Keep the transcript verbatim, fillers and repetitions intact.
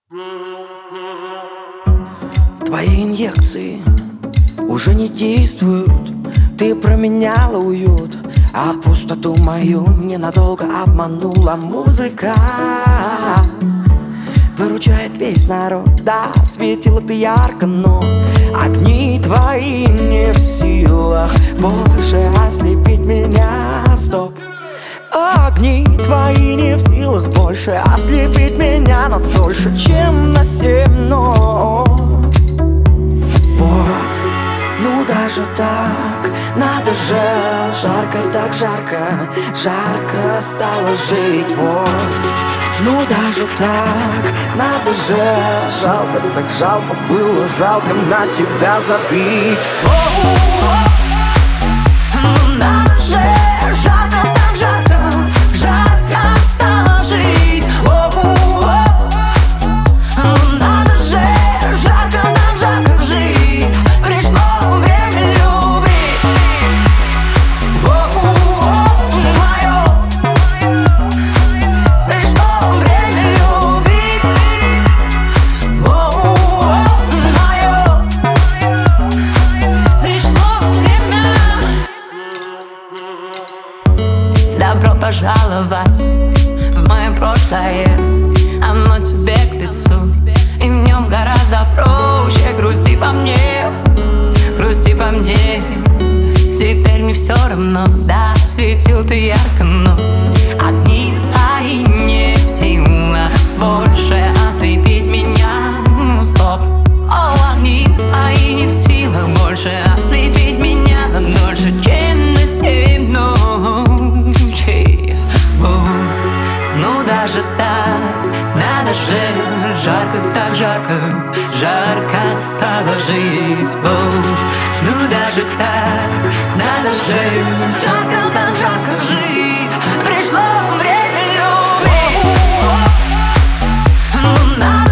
Твои инъекции уже не действуют. Ты променяла уют, а пустоту мою ненадолго обманула музыка. Выручает весь народ, да, светила ты ярко, но огни твои не в силах больше ослепить меня. Стоп. Огни твои не в силах больше ослепить меня на дольше, чем на семь нот. Вот, ну даже так, надо же, жарко так жарко, жарко стало жить. Вот, ну даже так, надо же, жалко так жалко было, жалко на тебя забить. Ну надо же, жарко так жарко, жарко стало жить. Ну надо же, жарко так жарко жить. Пришло время любить. Мое, пришло время любить. Мое, пришло время. Добро пожаловать в мое прошлое, оно тебе к лицу, и в нем гораздо проще. Грусти по мне, грусти по мне. Теперь мне все равно, да, светил ты ярко, но огни твои не в силах больше ослепить меня. Стоп. О, огни твои не в силах больше ослепить меня на дольше, чем на семь ночей. Вот, ну даже так, надо же, жарко так жарко, жарко стало жить. Вот, ну даже так, надо же, жарко так жарко жить. Пришло время любить. Ну надо